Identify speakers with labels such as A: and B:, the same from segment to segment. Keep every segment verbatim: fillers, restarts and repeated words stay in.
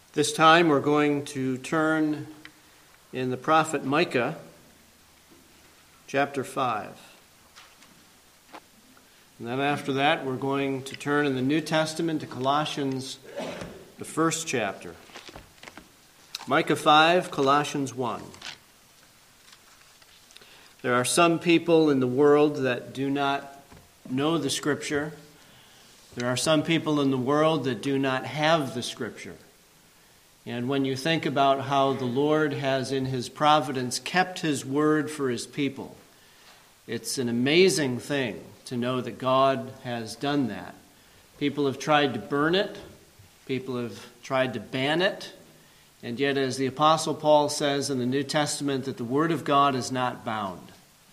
A: This time we're going to turn in the prophet Micah, chapter five. And then after that we're going to turn in the New Testament to Colossians, the first chapter. Micah five, Colossians one. There are some people in the world that do not know the Scripture. There are some people in the world that do not have the Scripture. And when you think about how the Lord has in His providence kept His word for His people, it's an amazing thing to know that God has done that. People have tried to burn it. People have tried to ban it. And yet, as the Apostle Paul says in the New Testament, that the Word of God is not bound.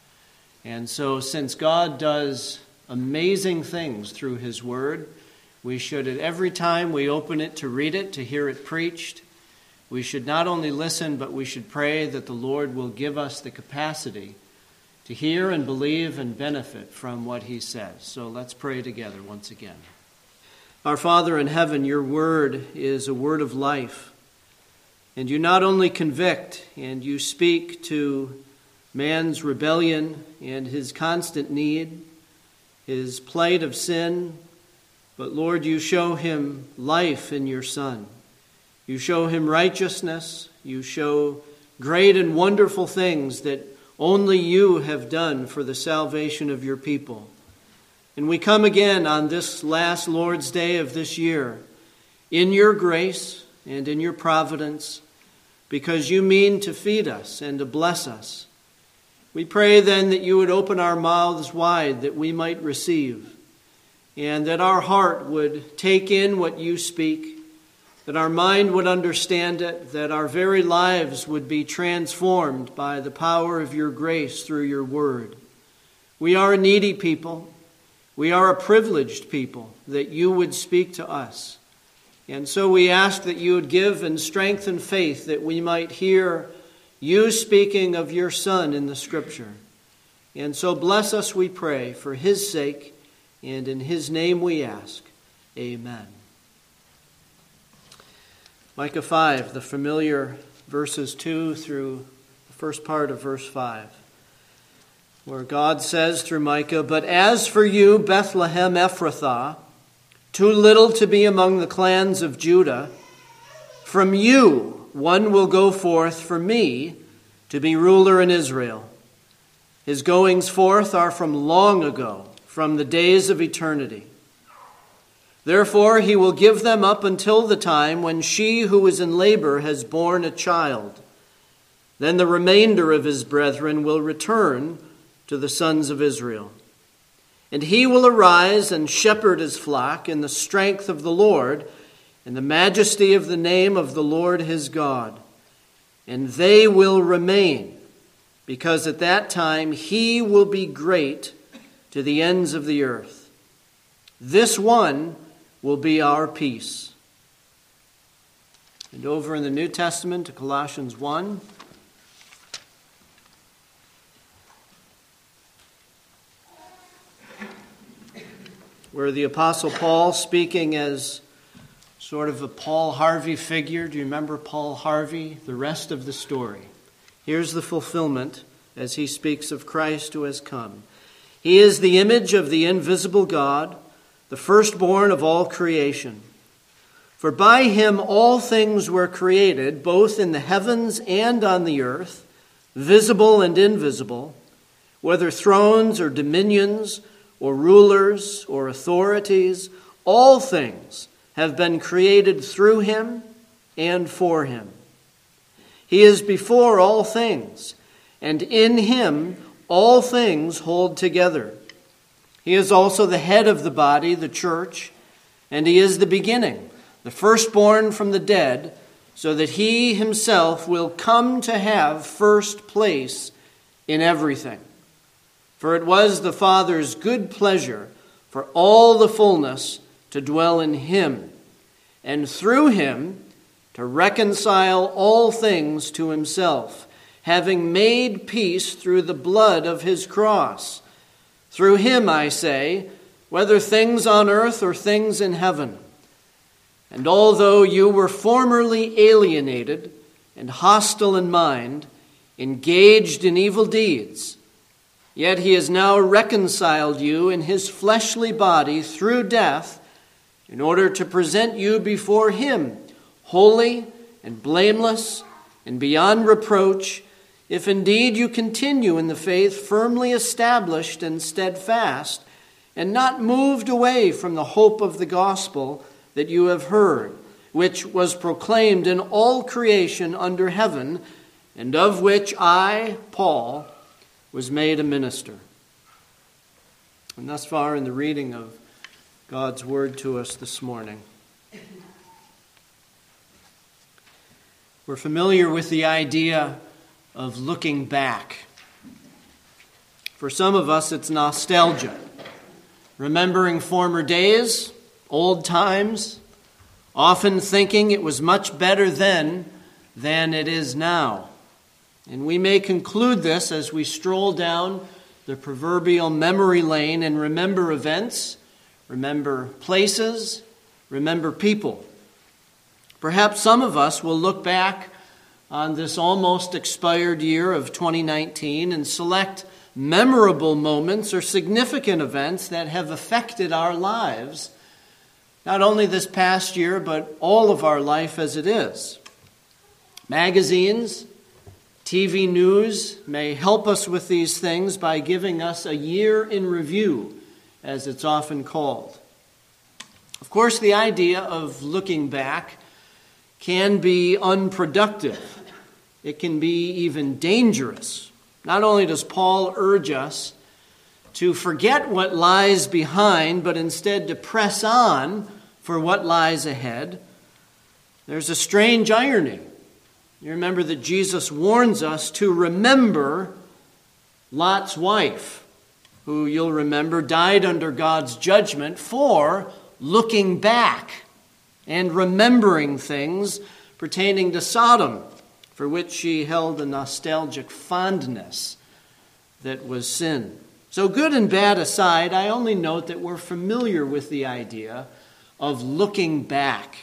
A: And so, since God does amazing things through His Word, we should, at every time we open it to read it, to hear it preached, we should not only listen, but we should pray that the Lord will give us the capacity to hear and believe and benefit from what He says. So let's pray together once again. Our Father in heaven, your word is a word of life. And you not only convict, and you speak to man's rebellion and his constant need, his plight of sin, but Lord, you show him life in your Son. You show him righteousness. You show great and wonderful things that only you have done for the salvation of your people. And we come again on this last Lord's Day of this year in your grace and in your providence, because you mean to feed us and to bless us. We pray then that you would open our mouths wide that we might receive, and that our heart would take in what you speak, that our mind would understand it, that our very lives would be transformed by the power of your grace through your word. We are a needy people. We are a privileged people, that you would speak to us. And so we ask that you would give and strengthen faith that we might hear you speaking of your Son in the Scripture. And so bless us, we pray, for his sake, and in his name we ask. Amen. Micah five, the familiar verses two through the first part of verse five, where God says through Micah, "But as for you, Bethlehem Ephrathah, too little to be among the clans of Judah, from you one will go forth for me to be ruler in Israel. His goings forth are from long ago, from the days of eternity. Therefore he will give them up until the time when she who is in labor has borne a child. Then the remainder of his brethren will return to the sons of Israel. And he will arise and shepherd his flock in the strength of the Lord, in the majesty of the name of the Lord his God. And they will remain, because at that time he will be great to the ends of the earth. This one will be our peace." And over in the New Testament to Colossians one. Where the Apostle Paul, speaking as sort of a Paul Harvey figure. Do you remember Paul Harvey? The rest of the story. Here's the fulfillment as he speaks of Christ who has come. "He is the image of the invisible God, the firstborn of all creation. For by him all things were created, both in the heavens and on the earth, visible and invisible, whether thrones or dominions or rulers or authorities, all things have been created through him and for him. He is before all things, and in him all things hold together. He is also the head of the body, the church, and he is the beginning, the firstborn from the dead, so that he himself will come to have first place in everything. For it was the Father's good pleasure for all the fullness to dwell in him, and through him to reconcile all things to himself, having made peace through the blood of his cross. Through him, I say, whether things on earth or things in heaven. And although you were formerly alienated and hostile in mind, engaged in evil deeds, yet he has now reconciled you in his fleshly body through death, in order to present you before him holy and blameless and beyond reproach, if indeed you continue in the faith, firmly established and steadfast, and not moved away from the hope of the gospel that you have heard, which was proclaimed in all creation under heaven, and of which I, Paul, was made a minister. And thus far in the reading of God's word to us this morning. We're familiar with the idea of looking back. For some of us, it's nostalgia. Remembering former days, old times, often thinking it was much better then than it is now. And we may conclude this as we stroll down the proverbial memory lane and remember events, remember places, remember people. Perhaps some of us will look back on this almost expired year of twenty nineteen and select memorable moments or significant events that have affected our lives, not only this past year, but all of our life as it is. Magazines, T V news may help us with these things by giving us a year in review, as it's often called. Of course, the idea of looking back can be unproductive. It can be even dangerous. Not only does Paul urge us to forget what lies behind, but instead to press on for what lies ahead, there's a strange irony. You remember that Jesus warns us to remember Lot's wife, who you'll remember died under God's judgment for looking back and remembering things pertaining to Sodom, for which she held a nostalgic fondness that was sin. So good and bad aside, I only note that we're familiar with the idea of looking back.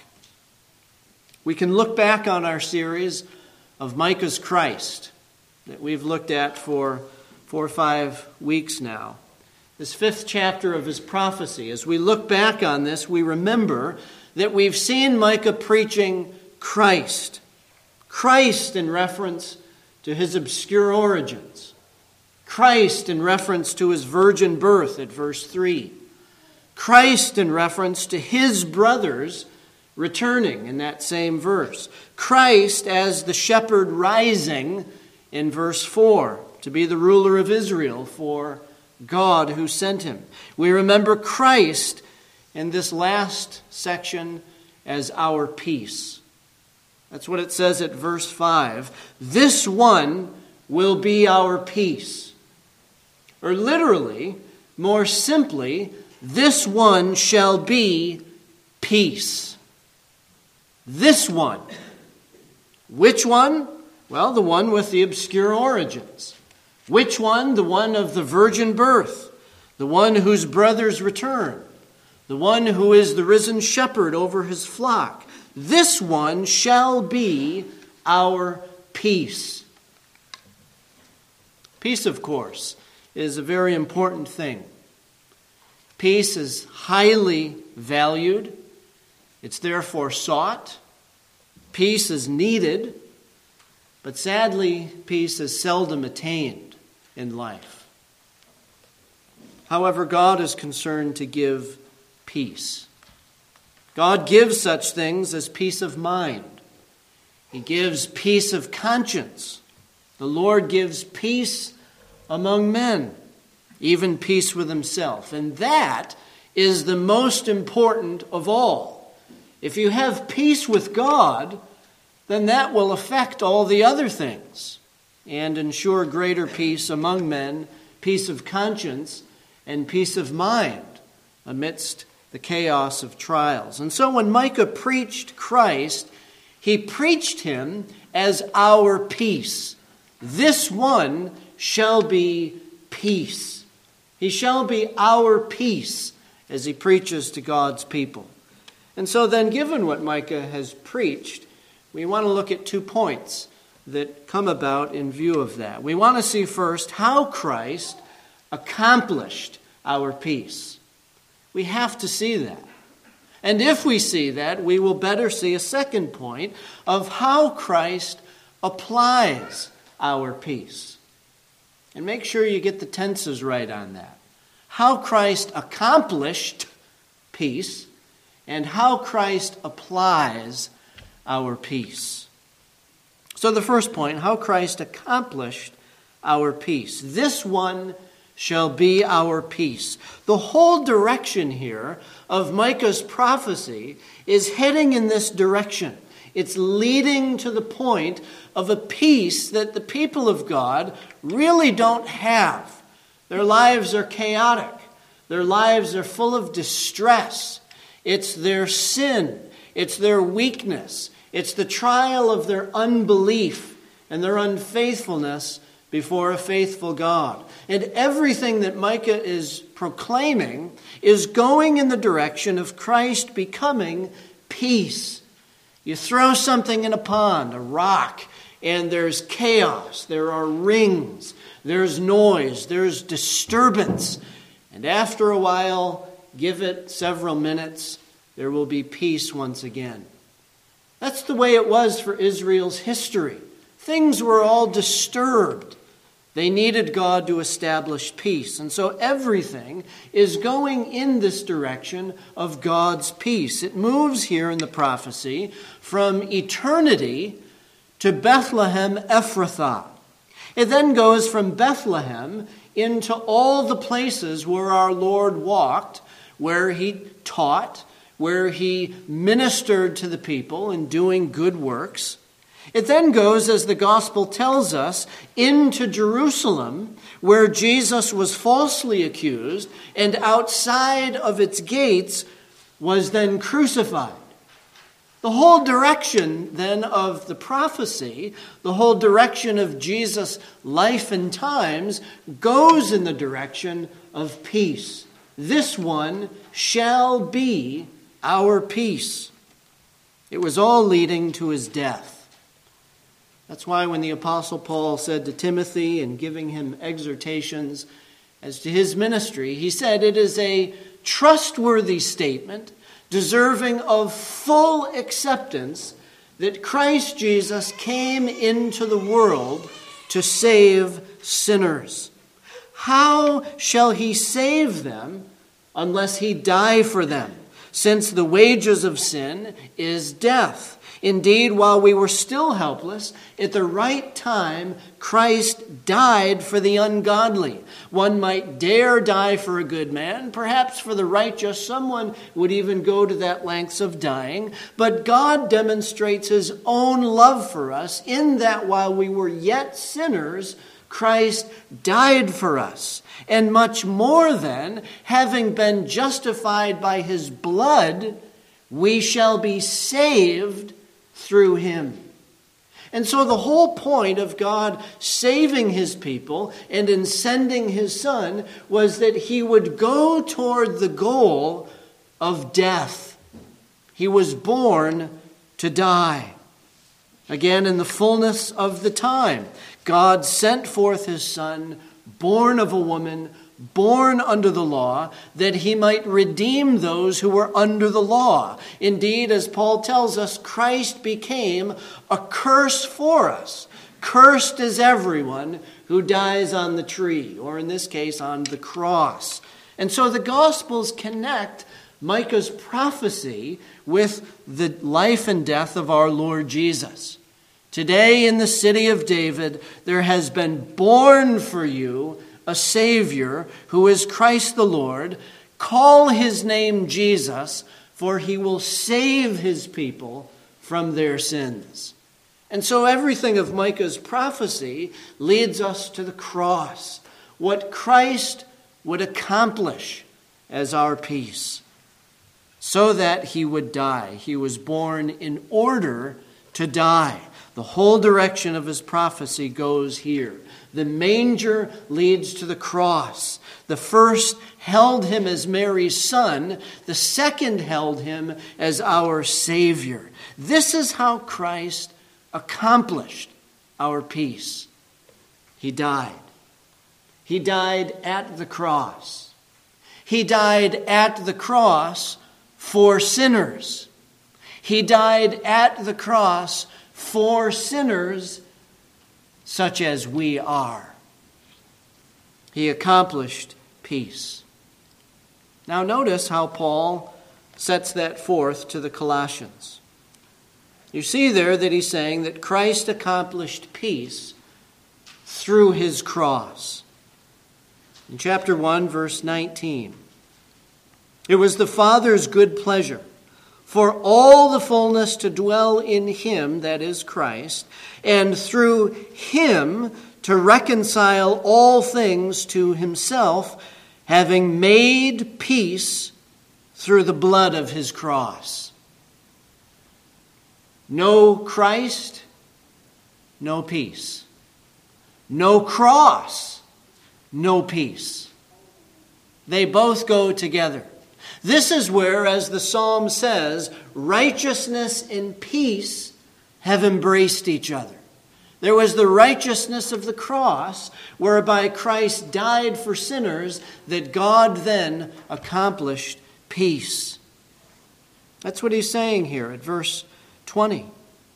A: We can look back on our series of Micah's Christ that we've looked at for four or five weeks now. This fifth chapter of his prophecy. As we look back on this, we remember that we've seen Micah preaching Christ. Christ in reference to his obscure origins. Christ in reference to his virgin birth at verse three. Christ in reference to his brothers returning in that same verse. Christ as the shepherd rising in verse four to be the ruler of Israel for God who sent him. We remember Christ in this last section as our peace. That's what it says at verse five. This one will be our peace. Or literally, more simply, this one shall be peace. This one. Which one? Well, the one with the obscure origins. Which one? The one of the virgin birth. The one whose brothers return. The one who is the risen shepherd over his flock. This one shall be our peace. Peace, of course, is a very important thing. Peace is highly valued. It's therefore sought. Peace is needed. But sadly, peace is seldom attained in life. However, God is concerned to give peace. God gives such things as peace of mind. He gives peace of conscience. The Lord gives peace among men, even peace with himself. And that is the most important of all. If you have peace with God, then that will affect all the other things and ensure greater peace among men, peace of conscience, and peace of mind amidst the chaos of trials. And so when Micah preached Christ, he preached him as our peace. This one shall be peace. He shall be our peace as he preaches to God's people. And so then, given what Micah has preached, we want to look at two points that come about in view of that. We want to see first how Christ accomplished our peace. We have to see that. And if we see that, we will better see a second point of how Christ applies our peace. And make sure you get the tenses right on that. How Christ accomplished peace and how Christ applies our peace. So the first point, how Christ accomplished our peace. This one shall be our peace. The whole direction here of Micah's prophecy is heading in this direction. It's leading to the point of a peace that the people of God really don't have. Their lives are chaotic. Their lives are full of distress. It's their sin. It's their weakness. It's the trial of their unbelief and their unfaithfulness before a faithful God. And everything that Micah is proclaiming is going in the direction of Christ becoming peace. You throw something in a pond, a rock, and there's chaos. There are rings. There's noise. There's disturbance. And after a while, give it several minutes, there will be peace once again. That's the way it was for Israel's history. Things were all disturbed. They needed God to establish peace. And so everything is going in this direction of God's peace. It moves here in the prophecy from eternity to Bethlehem Ephrathah. It then goes from Bethlehem into all the places where our Lord walked, where he taught, where he ministered to the people in doing good works. It then goes, as the gospel tells us, into Jerusalem, where Jesus was falsely accused, and outside of its gates was then crucified. The whole direction then of the prophecy, the whole direction of Jesus' life and times, goes in the direction of peace. This one shall be our peace. It was all leading to his death. That's why when the Apostle Paul said to Timothy in giving him exhortations as to his ministry, he said it is a trustworthy statement deserving of full acceptance that Christ Jesus came into the world to save sinners. How shall he save them unless he die for them, since the wages of sin is death? Indeed, while we were still helpless, at the right time, Christ died for the ungodly. One might dare die for a good man, perhaps for the righteous. Someone would even go to that lengths of dying. But God demonstrates his own love for us in that while we were yet sinners, Christ died for us. And much more than, having been justified by his blood, we shall be saved through him. And so the whole point of God saving his people and in sending his Son was that he would go toward the goal of death. He was born to die. Again, in the fullness of the time, God sent forth his Son, born of a woman, born under the law, that he might redeem those who were under the law. Indeed, as Paul tells us, Christ became a curse for us. Cursed is everyone who dies on the tree, or in this case, on the cross. And so the Gospels connect Micah's prophecy with the life and death of our Lord Jesus. Today in the city of David, there has been born for you a Savior who is Christ the Lord. Call his name Jesus, for he will save his people from their sins. And so everything of Micah's prophecy leads us to the cross, what Christ would accomplish as our peace, so that he would die. He was born in order to die. The whole direction of his prophecy goes here. The manger leads to the cross. The first held him as Mary's son. The second held him as our Savior. This is how Christ accomplished our peace. He died. He died at the cross. He died at the cross for sinners. He died at the cross for sinners such as we are. He accomplished peace. Now notice how Paul sets that forth to the Colossians. You see there that he's saying that Christ accomplished peace through his cross. In chapter one, verse nineteen, it was the Father's good pleasure for all the fullness to dwell in him, that is Christ, and through him to reconcile all things to himself, having made peace through the blood of his cross. No Christ, no peace. No cross, no peace. They both go together. This is where, as the psalm says, righteousness and peace have embraced each other. There was the righteousness of the cross, whereby Christ died for sinners, that God then accomplished peace. That's what he's saying here at verse twenty.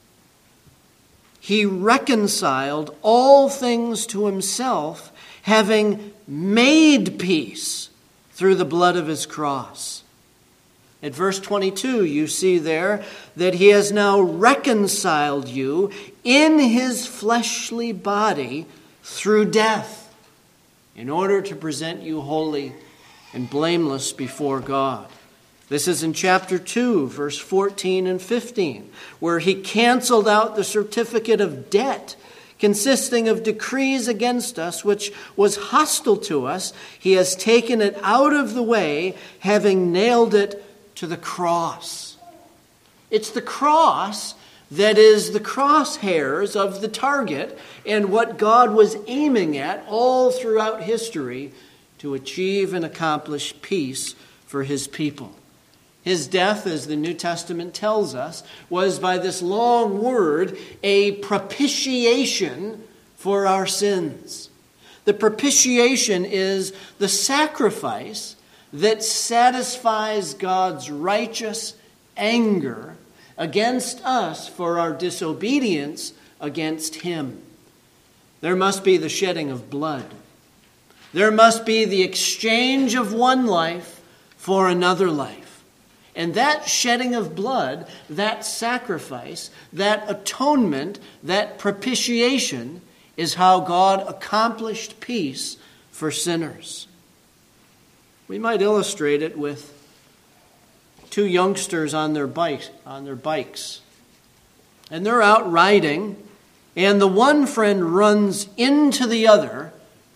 A: He reconciled all things to himself, having made peace through the blood of his cross. At verse twenty-two, you see there that he has now reconciled you in his fleshly body through death, in order to present you holy and blameless before God. This is in chapter two, verse fourteen and fifteen, where he canceled out the certificate of debt consisting of decrees against us, which was hostile to us. He has taken it out of the way, having nailed it to the cross. It's the cross that is the crosshairs of the target and what God was aiming at all throughout history to achieve and accomplish peace for his people. His death, as the New Testament tells us, was by this long word a propitiation for our sins. The propitiation is the sacrifice that satisfies God's righteous anger against us for our disobedience against him. There must be the shedding of blood. There must be the exchange of one life for another life. And that shedding of blood, that sacrifice, that atonement, that propitiation is how God accomplished peace for sinners. We might illustrate it with two youngsters on their bike, on their bikes. And they're out riding, and the one friend runs into the other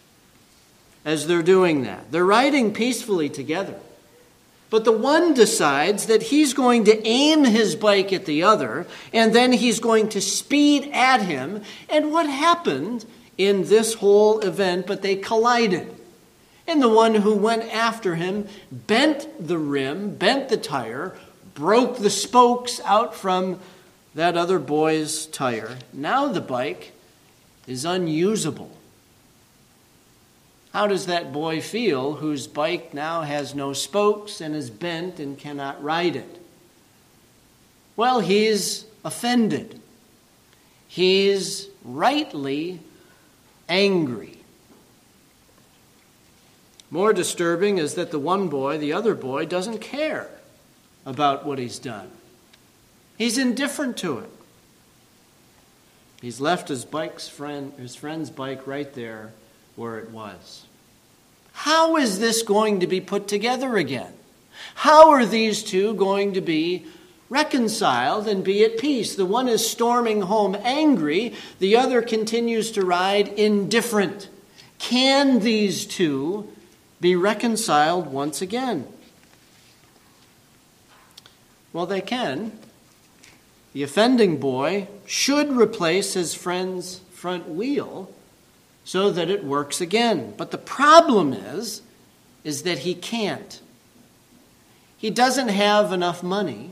A: as they're doing that. They're riding peacefully together. But the one decides that he's going to aim his bike at the other, and then he's going to speed at him. And what happened in this whole event? But they collided. And the one who went after him bent the rim, bent the tire, broke the spokes out from that other boy's tire. Now the bike is unusable. How does that boy feel whose bike now has no spokes and is bent and cannot ride it? Well, he's offended. He's rightly angry. More disturbing is that the one boy, the other boy, doesn't care about what he's done. He's indifferent to it. He's left his bike's friend, his friend's bike right there where it was. How is this going to be put together again? How are these two going to be reconciled and be at peace? The one is storming home angry, the other continues to ride indifferent. Can these two be reconciled once again? Well, they can, The offending boy should replace his friend's front wheel so that it works again. But the problem is, is that he can't. He doesn't have enough money.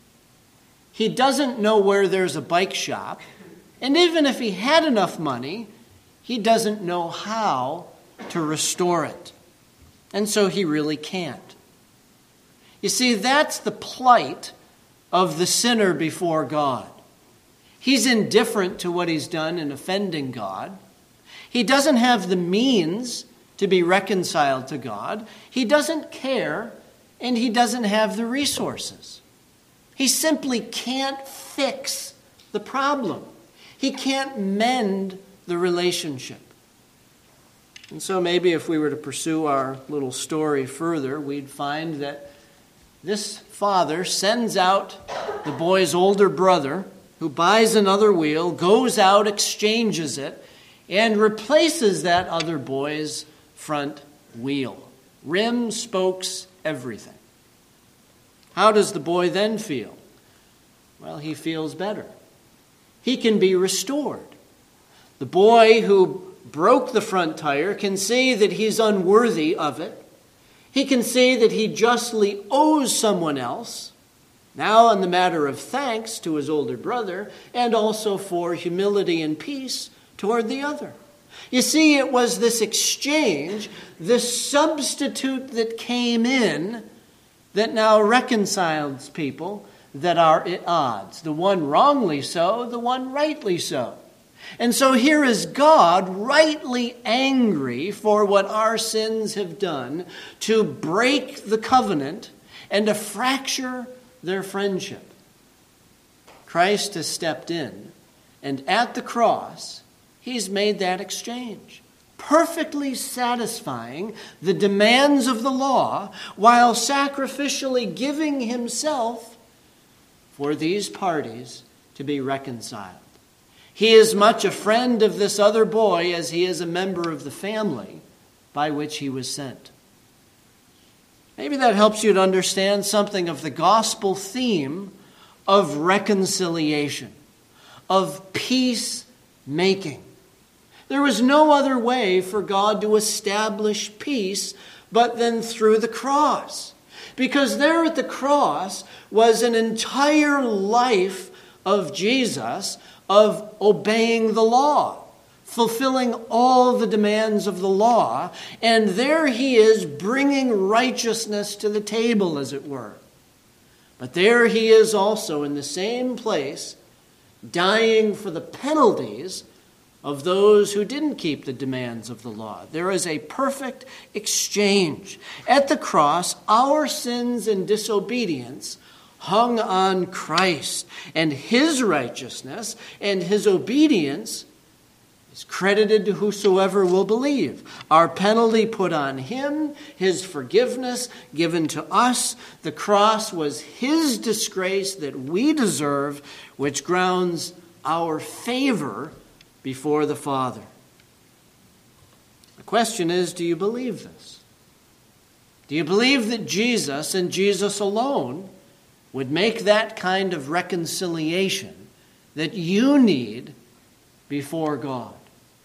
A: He doesn't know where there's a bike shop. And even if he had enough money, he doesn't know how to restore it. And so he really can't. You see, that's the plight of the sinner before God. He's indifferent to what he's done in offending God. He doesn't have the means to be reconciled to God. He doesn't care, and he doesn't have the resources. He simply can't fix the problem. He can't mend the relationship. And so maybe if we were to pursue our little story further, we'd find that this father sends out the boy's older brother, who buys another wheel, goes out, exchanges it, and replaces that other boy's front wheel. Rim, spokes, everything. How does the boy then feel? Well, he feels better. He can be restored. The boy who broke the front tire can see that he's unworthy of it. He can see that he justly owes someone else, now on the matter of thanks to his older brother, and also for humility and peace toward the other. You see, it was this exchange, this substitute that came in, that now reconciles people that are at odds. The one wrongly so, the one rightly so. And so here is God rightly angry for what our sins have done to break the covenant and to fracture their friendship. Christ has stepped in, and at the cross, he's made that exchange, perfectly satisfying the demands of the law while sacrificially giving himself for these parties to be reconciled. He is much a friend of this other boy as he is a member of the family by which he was sent. Maybe that helps you to understand something of the gospel theme of reconciliation, of peacemaking. There was no other way for God to establish peace but then through the cross. Because there at the cross was an entire life of Jesus of obeying the law, fulfilling all the demands of the law, and there he is bringing righteousness to the table, as it were. But there he is also in the same place, dying for the penalties of those who didn't keep the demands of the law. There is a perfect exchange. At the cross, our sins and disobedience hung on Christ, and his righteousness and his obedience is credited to whosoever will believe. Our penalty put on him, his forgiveness given to us. The cross was his disgrace that we deserve, which grounds our favor before the Father. The question is, do you believe this? Do you believe that Jesus and Jesus alone would make that kind of reconciliation that you need before God?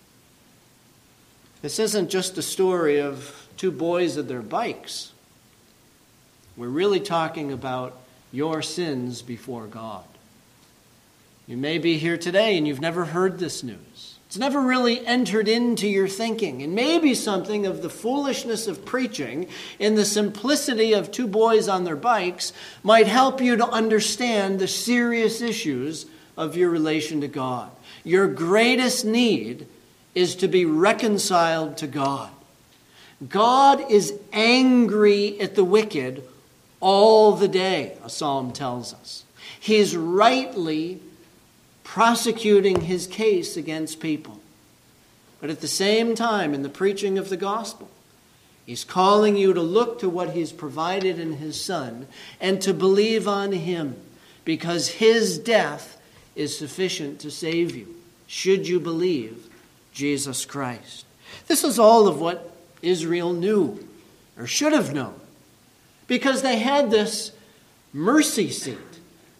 A: This isn't just a story of two boys and their bikes. We're really talking about your sins before God. You may be here today and you've never heard this news. It's never really entered into your thinking. And maybe something of the foolishness of preaching in the simplicity of two boys on their bikes might help you to understand the serious issues of your relation to God. Your greatest need is to be reconciled to God. God is angry at the wicked all the day, a psalm tells us. He's rightly prosecuting his case against people. But at the same time, in the preaching of the gospel, he's calling you to look to what he's provided in his Son and to believe on him, because his death is sufficient to save you, should you believe Jesus Christ. This is all of what Israel knew, or should have known, because they had this mercy seat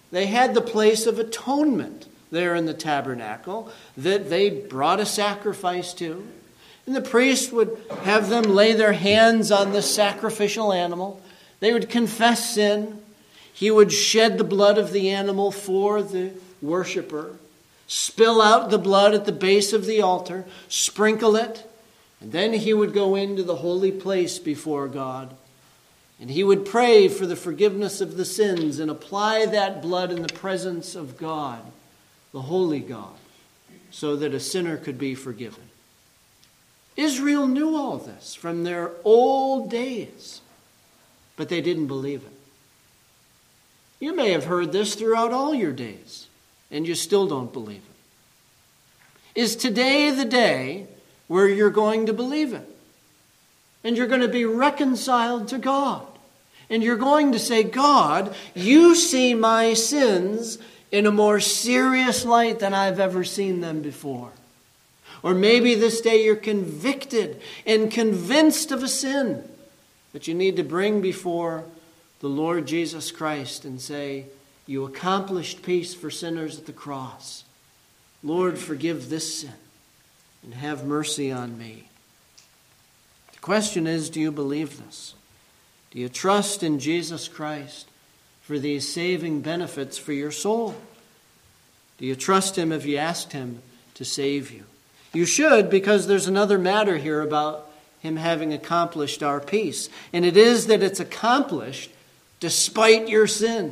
A: They had the place of atonement there in the tabernacle that they brought a sacrifice to. And the priest would have them lay their hands on the sacrificial animal. They would confess sin. He would shed the blood of the animal for the worshiper, spill out the blood at the base of the altar, sprinkle it, and then he would go into the holy place before God. And he would pray for the forgiveness of the sins and apply that blood in the presence of God, the holy God, so that a sinner could be forgiven. Israel knew all this from their old days, but they didn't believe it. You may have heard this throughout all your days, and you still don't believe it. Is today the day where you're going to believe it? And you're going to be reconciled to God. And you're going to say, God, you see my sins in a more serious light than I've ever seen them before. Or maybe this day you're convicted and convinced of a sin that you need to bring before the Lord Jesus Christ and say, you accomplished peace for sinners at the cross. Lord, forgive this sin and have mercy on me. The question is, do you believe this? Do you trust in Jesus Christ for these saving benefits for your soul? Do you trust him if you asked him to save you? You should, because there's another matter here about him having accomplished our peace. And it is that it's accomplished despite your sin.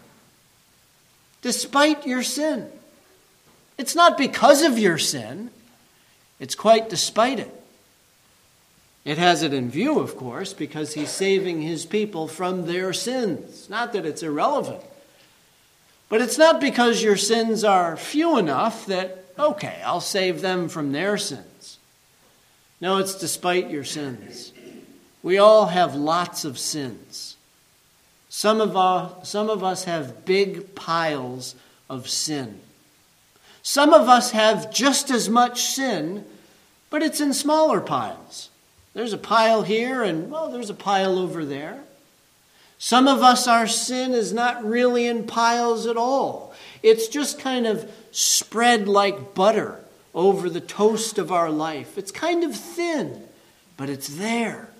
A: Despite your sin. It's not because of your sin. It's quite despite it. It has it in view, of course, because he's saving his people from their sins. Not that it's irrelevant. But it's not because your sins are few enough that, okay, I'll save them from their sins. No, it's despite your sins. We all have lots of sins. Some of us, some of us have big piles of sin. Some of us have just as much sin, but it's in smaller piles. There's a pile here and, well, there's a pile over there. Some of us, our sin is not really in piles at all. It's just kind of spread like butter over the toast of our life. It's kind of thin, but it's there.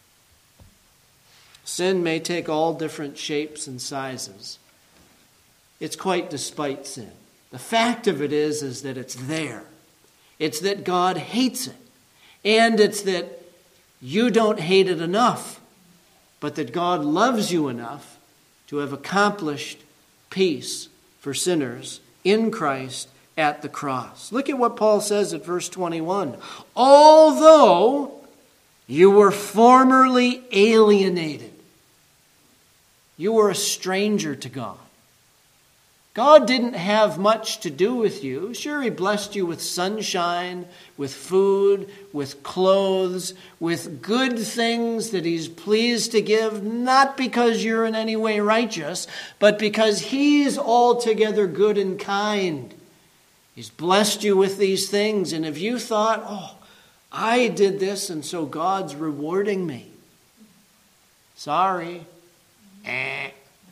A: Sin may take all different shapes and sizes. It's quite despite sin. The fact of it is, is that it's there. It's that God hates it. And it's that you don't hate it enough, but that God loves you enough to have accomplished peace for sinners in Christ at the cross. Look at what Paul says at verse twenty-one. Although you were formerly alienated, you were a stranger to God. God didn't have much to do with you. Sure, he blessed you with sunshine, with food, with clothes, with good things that he's pleased to give, not because you're in any way righteous, but because he's altogether good and kind. He's blessed you with these things, and if you thought, oh, I did this, and so God's rewarding me. Sorry. Eh.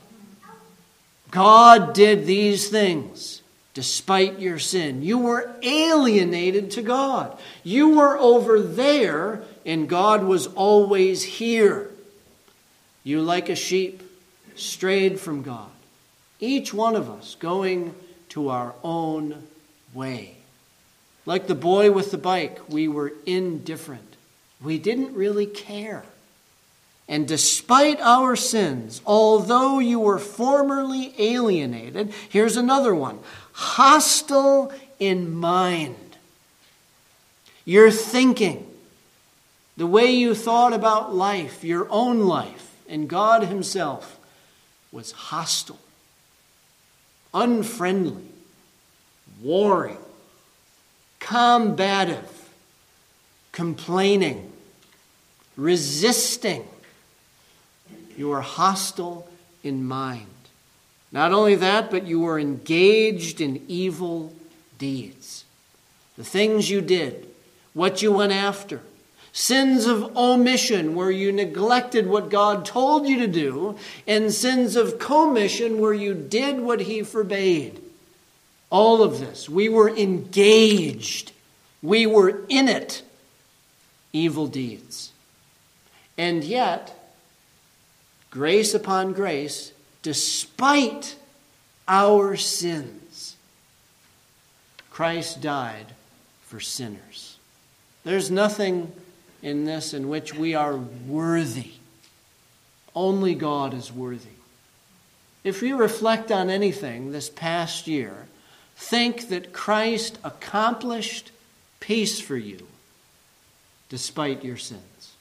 A: God did these things despite your sin. You were alienated to God. You were over there, and God was always here. You, like a sheep, strayed from God. Each one of us going to our own way. Like the boy with the bike, we were indifferent. We didn't really care. And despite our sins, although you were formerly alienated, here's another one, hostile in mind. Your thinking, the way you thought about life, your own life, and God himself was hostile, unfriendly, warring, combative, complaining, resisting. You were hostile in mind. Not only that, but you were engaged in evil deeds. The things you did, what you went after, Sins of omission, where you neglected what God told you to do, and sins of commission, where you did what he forbade. All of this, we were engaged. We were in it. Evil deeds. And yet, grace upon grace, despite our sins, Christ died for sinners. There's nothing in this in which we are worthy. Only God is worthy. If you reflect on anything this past year, think that Christ accomplished peace for you despite your sins.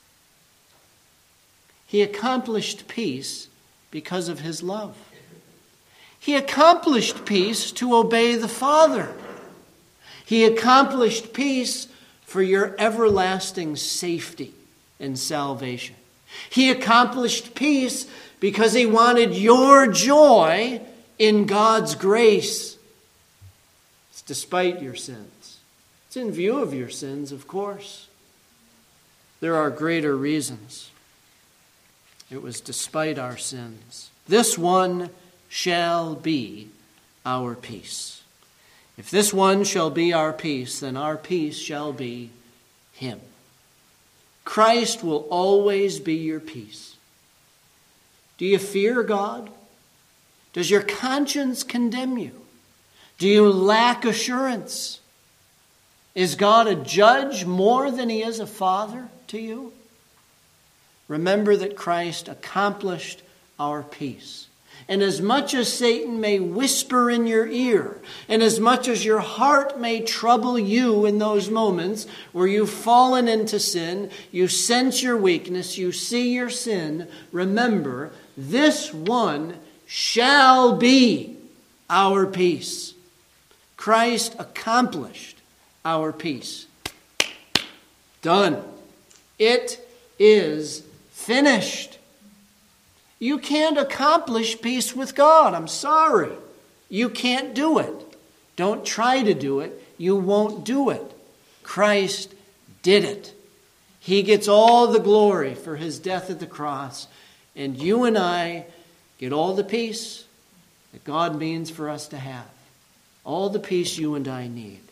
A: He accomplished peace because of his love. He accomplished peace to obey the Father. He accomplished peace for your everlasting safety and salvation. He accomplished peace because he wanted your joy in God's grace. It's despite your sins. It's in view of your sins, of course. There are greater reasons. It was despite our sins. This one shall be our peace. If this one shall be our peace, then our peace shall be him. Christ will always be your peace. Do you fear God? Does your conscience condemn you? Do you lack assurance? Is God a judge more than he is a father to you? Remember that Christ accomplished our peace. And as much as Satan may whisper in your ear, and as much as your heart may trouble you in those moments where you've fallen into sin, you sense your weakness, you see your sin, remember, this one shall be our peace. Christ accomplished our peace. Done. It is finished. You can't accomplish peace with God. I'm sorry. You can't do it. Don't try to do it. You won't do it. Christ did it. He gets all the glory for his death at the cross. And you and I get all the peace that God means for us to have. All the peace you and I need.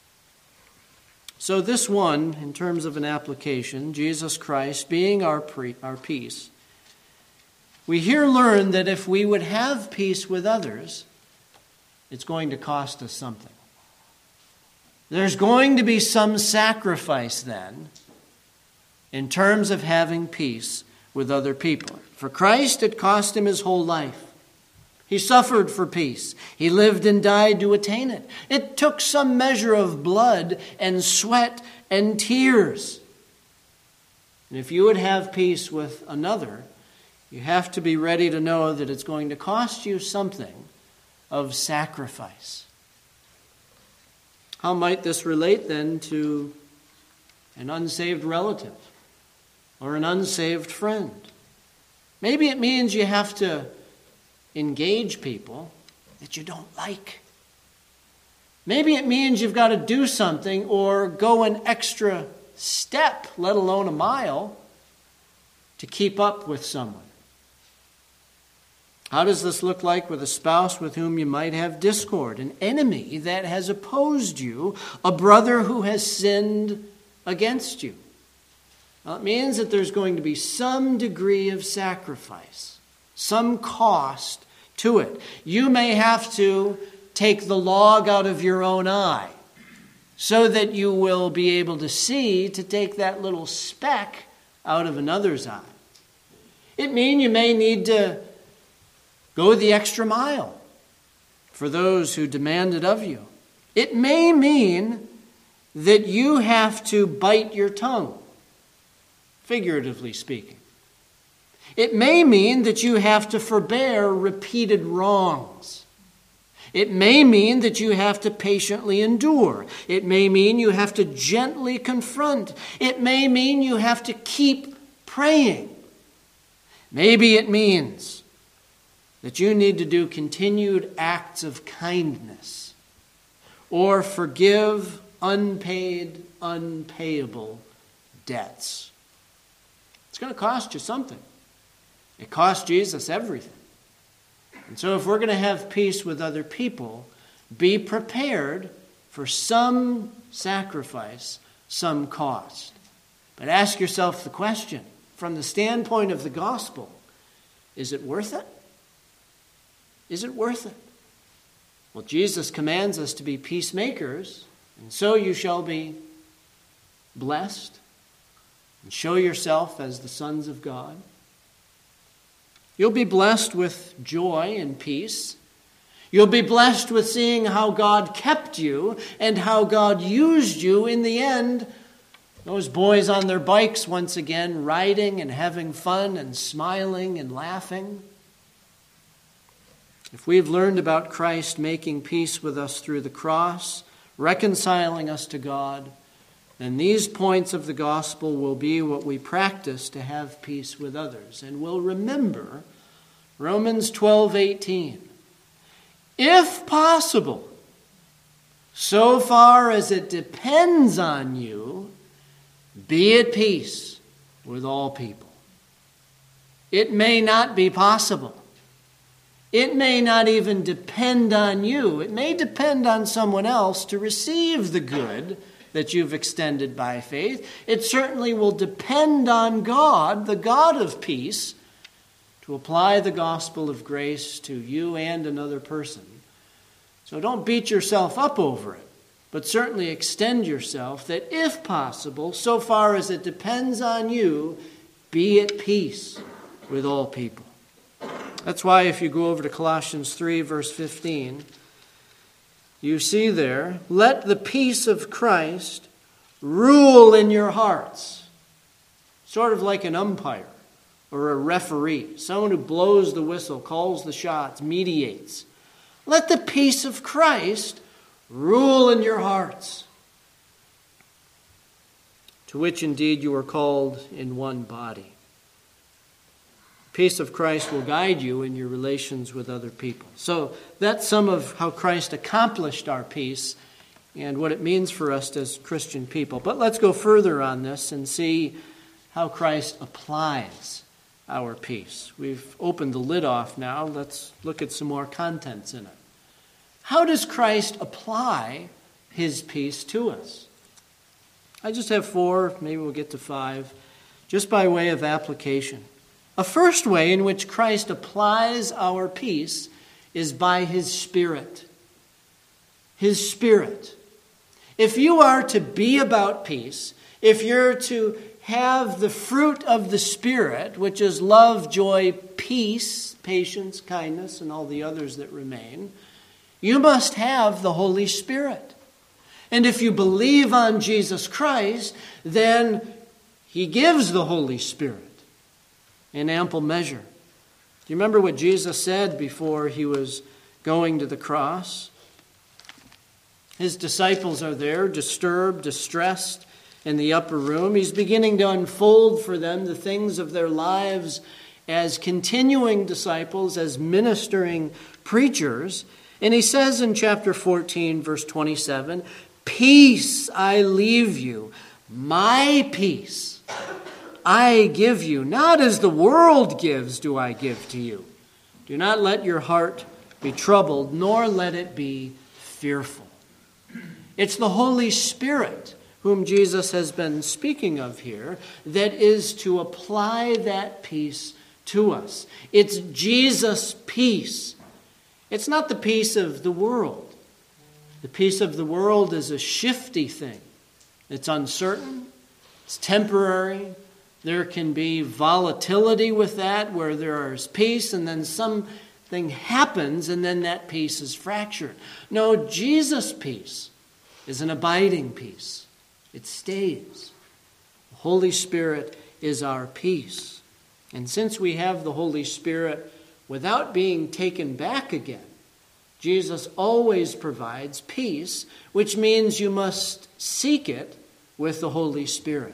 A: So this one, in terms of an application, Jesus Christ being our, pre- our peace, we here learn that if we would have peace with others, it's going to cost us something. There's going to be some sacrifice then in terms of having peace with other people. For Christ, it cost him his whole life. He suffered for peace. He lived and died to attain it. It took some measure of blood and sweat and tears. And if you would have peace with another, you have to be ready to know that it's going to cost you something of sacrifice. How might this relate then to an unsaved relative or an unsaved friend? Maybe it means you have to engage people that you don't like. Maybe it means you've got to do something or go an extra step, let alone a mile, to keep up with someone. How does this look like with a spouse with whom you might have discord, an enemy that has opposed you, a brother who has sinned against you? Well, it means that there's going to be some degree of sacrifice, some cost to it. You may have to take the log out of your own eye so that you will be able to see to take that little speck out of another's eye. It means you may need to go the extra mile for those who demand it of you. It may mean that you have to bite your tongue, figuratively speaking. It may mean that you have to forbear repeated wrongs. It may mean that you have to patiently endure. It may mean you have to gently confront. It may mean you have to keep praying. Maybe it means that you need to do continued acts of kindness or forgive unpaid, unpayable debts. It's going to cost you something. It cost Jesus everything. And so if we're going to have peace with other people, be prepared for some sacrifice, some cost. But ask yourself the question, from the standpoint of the gospel, is it worth it? Is it worth it? Well, Jesus commands us to be peacemakers, and so you shall be blessed and show yourself as the sons of God. You'll be blessed with joy and peace. You'll be blessed with seeing how God kept you and how God used you in the end. Those boys on their bikes once again, riding and having fun and smiling and laughing. If we've learned about Christ making peace with us through the cross, reconciling us to God, then these points of the gospel will be what we practice to have peace with others. And we'll remember Romans twelve eighteen. If possible, so far as it depends on you, be at peace with all people. It may not be possible. It may not even depend on you. It may depend on someone else to receive the good that you've extended by faith. It certainly will depend on God, the God of peace, to apply the gospel of grace to you and another person. So don't beat yourself up over it, but certainly extend yourself that if possible, so far as it depends on you, be at peace with all people. That's why if you go over to Colossians three, verse fifteen, you see there, let the peace of Christ rule in your hearts. Sort of like an umpire or a referee, someone who blows the whistle, calls the shots, mediates. Let the peace of Christ rule in your hearts, to which indeed you are called in one body. Peace of Christ will guide you in your relations with other people. So that's some of how Christ accomplished our peace and what it means for us as Christian people. But let's go further on this and see how Christ applies our peace. We've opened the lid off now. Let's look at some more contents in it. How does Christ apply his peace to us? I just have four, maybe we'll get to five, just by way of application. A first way in which Christ applies our peace is by his Spirit. His Spirit. If you are to be about peace, if you're to have the fruit of the Spirit, which is love, joy, peace, patience, kindness, and all the others that remain, you must have the Holy Spirit. And if you believe on Jesus Christ, then he gives the Holy Spirit in ample measure. Do you remember what Jesus said before he was going to the cross? His disciples are there, disturbed, distressed, in the upper room. He's beginning to unfold for them the things of their lives as continuing disciples, as ministering preachers. And he says in chapter fourteen, verse twenty-seven, peace I leave you, my peace I give you. Not as the world gives do I give to you. Do not let your heart be troubled, nor let it be fearful. It's the Holy Spirit whom Jesus has been speaking of here, that is to apply that peace to us. It's Jesus' peace. It's not the peace of the world. The peace of the world is a shifty thing. It's uncertain. It's temporary. There can be volatility with that, where there is peace and then something happens and then that peace is fractured. No, Jesus' peace is an abiding peace. It stays. The Holy Spirit is our peace. And since we have the Holy Spirit without being taken back again, Jesus always provides peace, which means you must seek it with the Holy Spirit.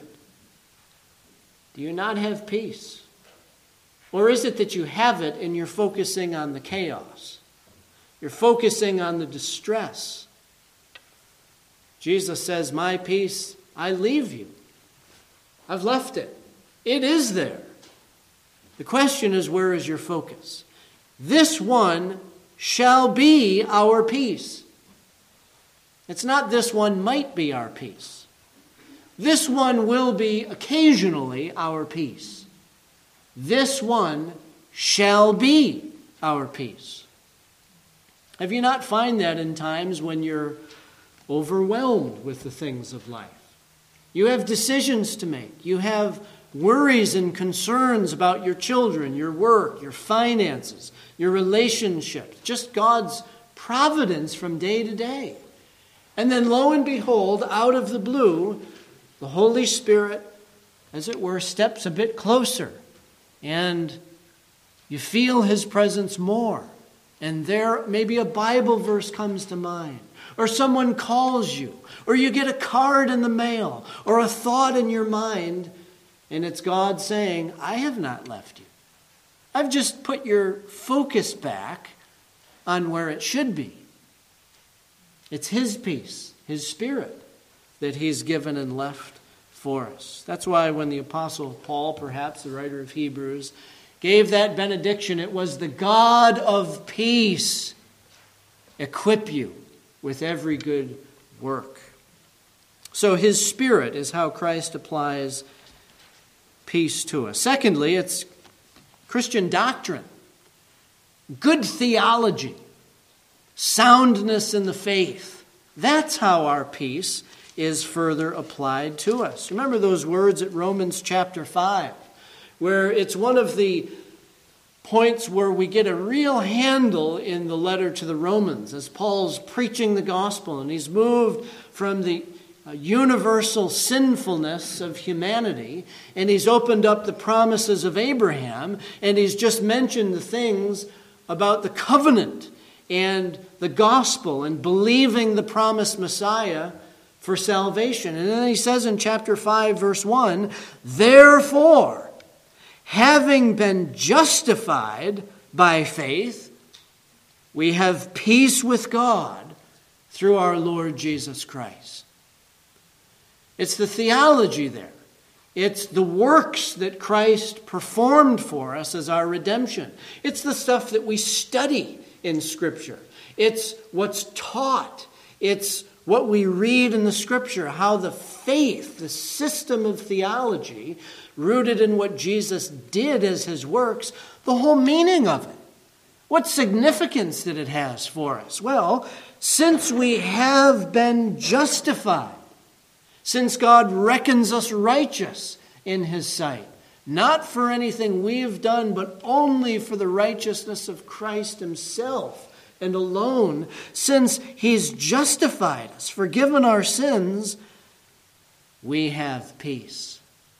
A: Do you not have peace? Or is it that you have it and you're focusing on the chaos? You're focusing on the distress. Jesus says, my peace I leave you. I've left it. It is there. The question is, where is your focus? This one shall be our peace. It's not this one might be our peace. This one will be occasionally our peace. This one shall be our peace. Have you not find that in times when you're overwhelmed with the things of life? You have decisions to make. You have worries and concerns about your children, your work, your finances, your relationships, just God's providence from day to day. And then lo and behold, out of the blue, the Holy Spirit, as it were, steps a bit closer. And you feel his presence more. And there maybe a Bible verse comes to mind. Or someone calls you. Or you get a card in the mail. Or a thought in your mind. And it's God saying, I have not left you. I've just put your focus back on where it should be. It's his peace, his Spirit, that he's given and left for us. That's why when the Apostle Paul, perhaps the writer of Hebrews, gave that benediction, it was the God of peace equip you with every good work. So his Spirit is how Christ applies peace to us. Secondly, it's Christian doctrine, good theology, soundness in the faith. That's how our peace is further applied to us. Remember those words at Romans chapter five, where it's one of the points where we get a real handle in the letter to the Romans as Paul's preaching the gospel, and he's moved from the universal sinfulness of humanity, and he's opened up the promises of Abraham, and he's just mentioned the things about the covenant and the gospel and believing the promised Messiah for salvation. And then he says in chapter five, verse one, therefore, having been justified by faith, we have peace with God through our Lord Jesus Christ. It's the theology there. It's the works that Christ performed for us as our redemption. It's the stuff that we study in Scripture. It's what's taught. It's what we read in the Scripture, how the faith, the system of theology, rooted in what Jesus did as his works, the whole meaning of it. What significance that it has for us? Well, since we have been justified, since God reckons us righteous in his sight, not for anything we have done, but only for the righteousness of Christ himself and alone, since he's justified us, forgiven our sins, we have peace.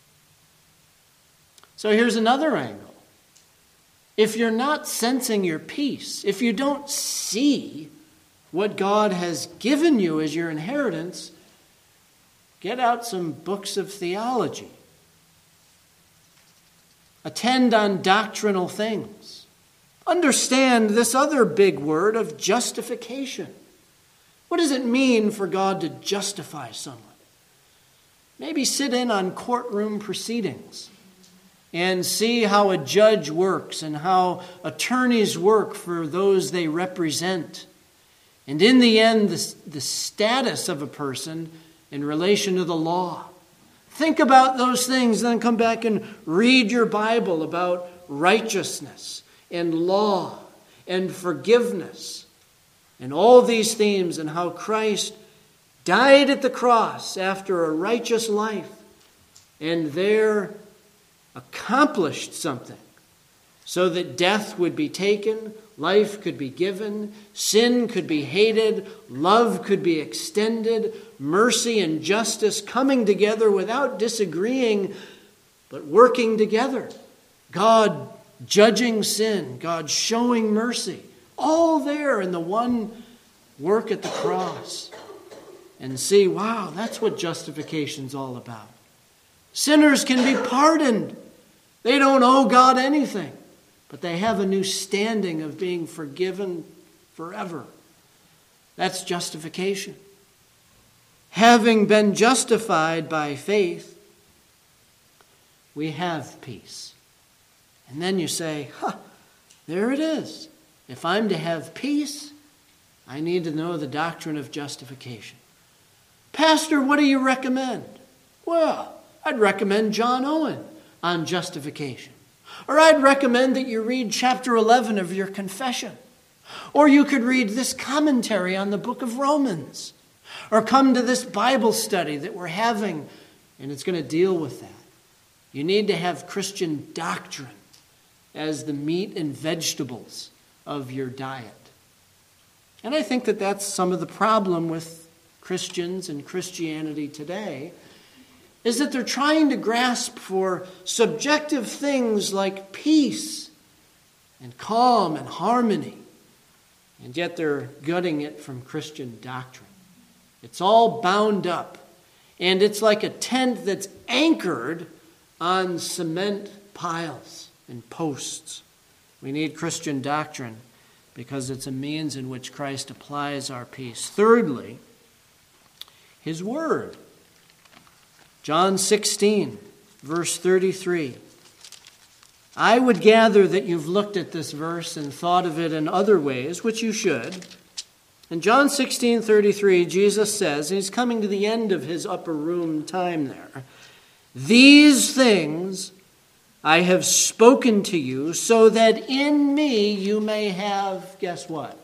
A: So here's another angle. If you're not sensing your peace, if you don't see what God has given you as your inheritance, get out some books of theology. Attend on doctrinal things. Understand this other big word of justification. What does it mean for God to justify someone? Maybe sit in on courtroom proceedings and see how a judge works and how attorneys work for those they represent. And in the end, the, the status of a person in relation to the law. Think about those things, then come back and read your Bible about righteousness and law and forgiveness and all these themes and how Christ died at the cross after a righteous life and there accomplished something so that death would be taken, life could be given, sin could be hated, love could be extended, mercy and justice coming together without disagreeing, but working together. God judging sin, God showing mercy, all there in the one work at the cross. And see, wow, that's what justification's all about. Sinners can be pardoned. They don't owe God anything, but they have a new standing of being forgiven forever. That's justification. Having been justified by faith, we have peace. And then you say, huh, there it is. If I'm to have peace, I need to know the doctrine of justification. Pastor, what do you recommend? Well, I'd recommend John Owen on justification. Or I'd recommend that you read chapter eleven of your confession. Or you could read this commentary on the book of Romans. Or come to this Bible study that we're having, and it's going to deal with that. You need to have Christian doctrine as the meat and vegetables of your diet. And I think that that's some of the problem with Christians and Christianity today, is that they're trying to grasp for subjective things like peace and calm and harmony, and yet they're gutting it from Christian doctrine. It's all bound up, and it's like a tent that's anchored on cement piles and posts. We need Christian doctrine because it's a means in which Christ applies our peace. Thirdly, His Word. John sixteen, verse thirty-three. I would gather that you've looked at this verse and thought of it in other ways, which you should. In John sixteen thirty-three, Jesus says, and He's coming to the end of His upper room time there, these things I have spoken to you so that in me you may have, guess what?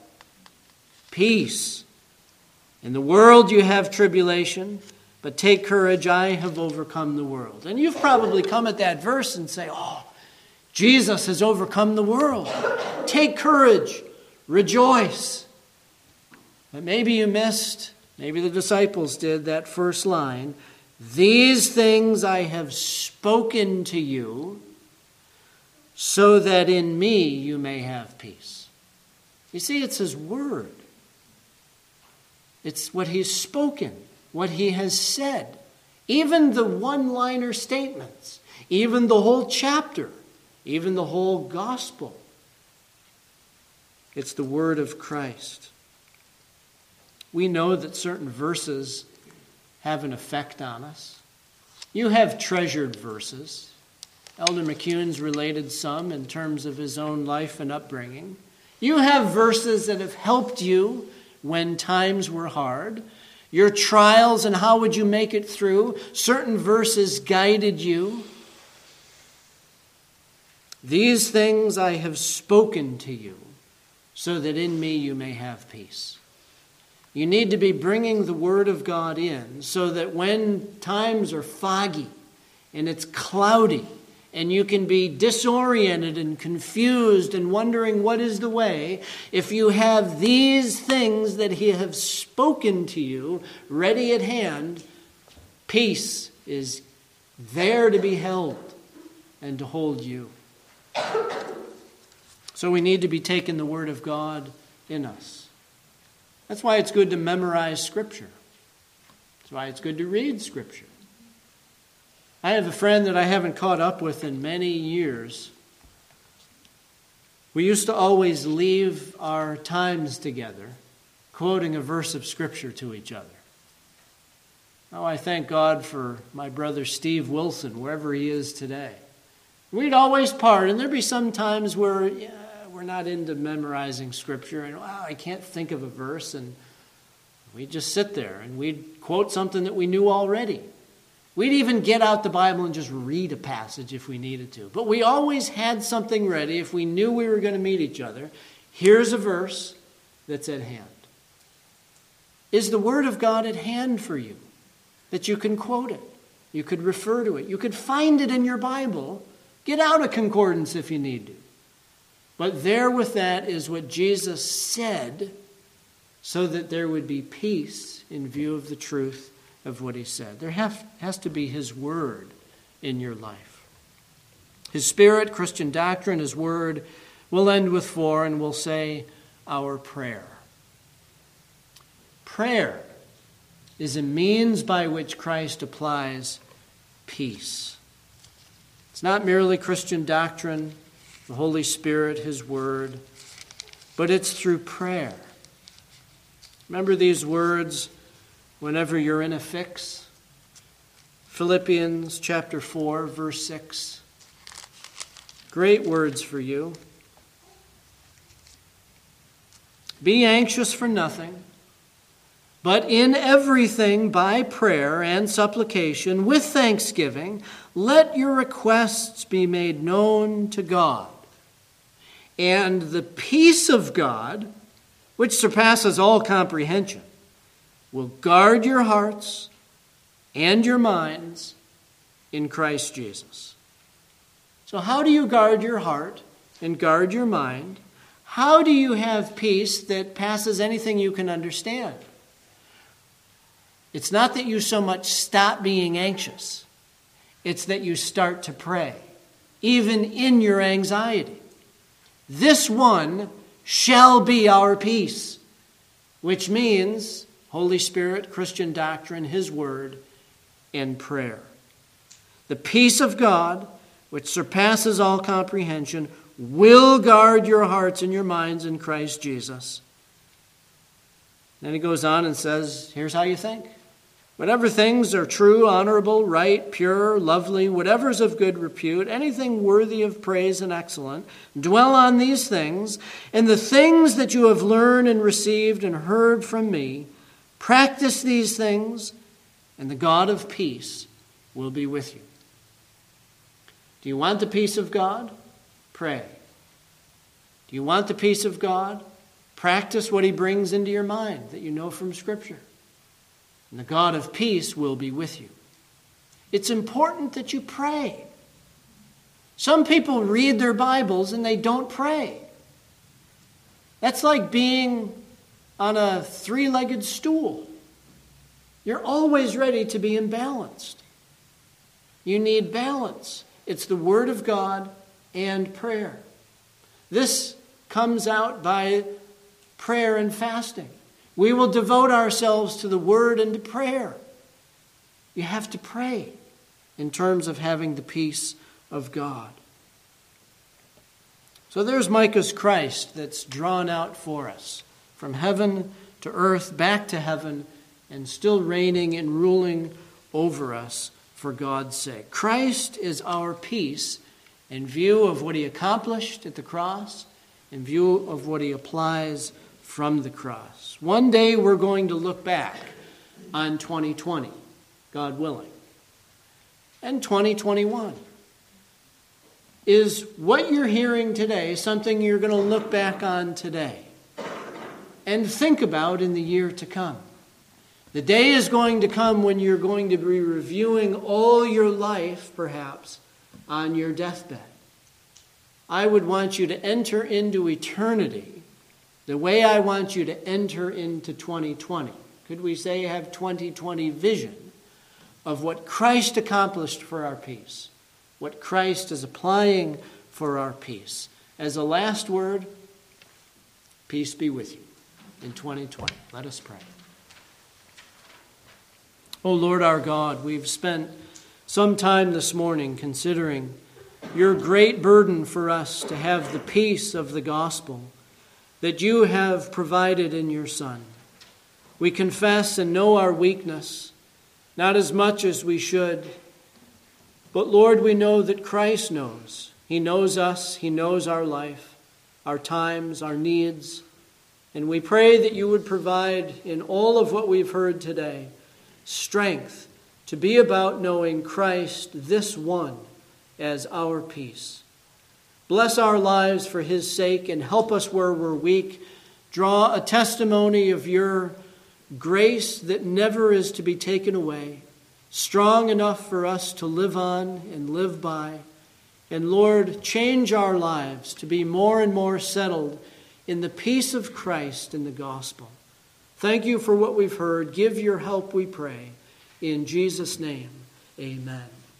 A: Peace. In the world you have tribulation, but take courage, I have overcome the world. And you've probably come at that verse and say, oh, Jesus has overcome the world. Take courage, rejoice. But maybe you missed, maybe the disciples did, that first line. These things I have spoken to you so that in me you may have peace. You see, it's His Word. It's what He's spoken, what He has said. Even the one-liner statements, even the whole chapter, even the whole gospel. It's the Word of Christ. We know that certain verses have an effect on us. You have treasured verses. Elder McCune's related some in terms of his own life and upbringing. You have verses that have helped you when times were hard. Your trials and how would you make it through. Certain verses guided you. These things I have spoken to you so that in me you may have peace. You need to be bringing the Word of God in so that when times are foggy and it's cloudy and you can be disoriented and confused and wondering what is the way, if you have these things that He has spoken to you ready at hand, peace is there to be held and to hold you. So we need to be taking the Word of God in us. That's why it's good to memorize Scripture. That's why it's good to read Scripture. I have a friend that I haven't caught up with in many years. We used to always leave our times together quoting a verse of Scripture to each other. Now I thank God for my brother Steve Wilson, wherever he is today. We'd always part, and there'd be some times where yeah, we're not into memorizing Scripture, and wow, I can't think of a verse, and we'd just sit there, and we'd quote something that we knew already. We'd even get out the Bible and just read a passage if we needed to. But we always had something ready if we knew we were going to meet each other. Here's a verse that's at hand. Is the Word of God at hand for you? That you can quote it. You could refer to it. You could find it in your Bible. Get out a concordance if you need to. But there with that is what Jesus said so that there would be peace in view of the truth of what He said. There have, has to be His Word in your life. His Spirit, Christian doctrine, His Word. We'll end with four and we'll say our prayer. Prayer is a means by which Christ applies peace. It's not merely Christian doctrine, the Holy Spirit, His Word, but it's through prayer. Remember these words whenever you're in a fix? Philippians chapter four, verse six. Great words for you. Be anxious for nothing, but in everything by prayer and supplication with thanksgiving, let your requests be made known to God. And the peace of God, which surpasses all comprehension, will guard your hearts and your minds in Christ Jesus. So how do you guard your heart and guard your mind? How do you have peace that passes anything you can understand? It's not that you so much stop being anxious. It's that you start to pray, even in your anxiety. This one shall be our peace, which means Holy Spirit, Christian doctrine, His Word, and prayer. The peace of God, which surpasses all comprehension, will guard your hearts and your minds in Christ Jesus. Then he goes on and says, here's how you think. Whatever things are true, honorable, right, pure, lovely, whatever's of good repute, anything worthy of praise and excellent, dwell on these things, and the things that you have learned and received and heard from me, practice these things, and the God of peace will be with you. Do you want the peace of God? Pray. Do you want the peace of God? Practice what He brings into your mind that you know from Scripture. And the God of peace will be with you. It's important that you pray. Some people read their Bibles and they don't pray. That's like being on a three-legged stool. You're always ready to be imbalanced. You need balance. It's the Word of God and prayer. This comes out by prayer and fasting. We will devote ourselves to the Word and to prayer. You have to pray in terms of having the peace of God. So there's Micah's Christ that's drawn out for us from heaven to earth, back to heaven, and still reigning and ruling over us for God's sake. Christ is our peace in view of what He accomplished at the cross, in view of what He applies from the cross. One day we're going to look back on twenty twenty, God willing, and twenty twenty-one. Is what you're hearing today something you're going to look back on today and think about in the year to come? The day is going to come when you're going to be reviewing all your life, perhaps, on your deathbed. I would want you to enter into eternity the way I want you to enter into twenty twenty. Could we say have twenty twenty vision of what Christ accomplished for our peace, what Christ is applying for our peace? As a last word, peace be with you in twenty twenty. Let us pray. Oh Lord our God, we've spent some time this morning considering your great burden for us to have the peace of the gospel that you have provided in your Son. We confess and know our weakness, not as much as we should, but Lord, we know that Christ knows. He knows us, He knows our life, our times, our needs, and we pray that you would provide in all of what we've heard today strength to be about knowing Christ, this one, as our peace. Bless our lives for His sake and help us where we're weak. Draw a testimony of your grace that never is to be taken away, strong enough for us to live on and live by. And Lord, change our lives to be more and more settled in the peace of Christ in the gospel. Thank you for what we've heard. Give your help, we pray. In Jesus' name, amen.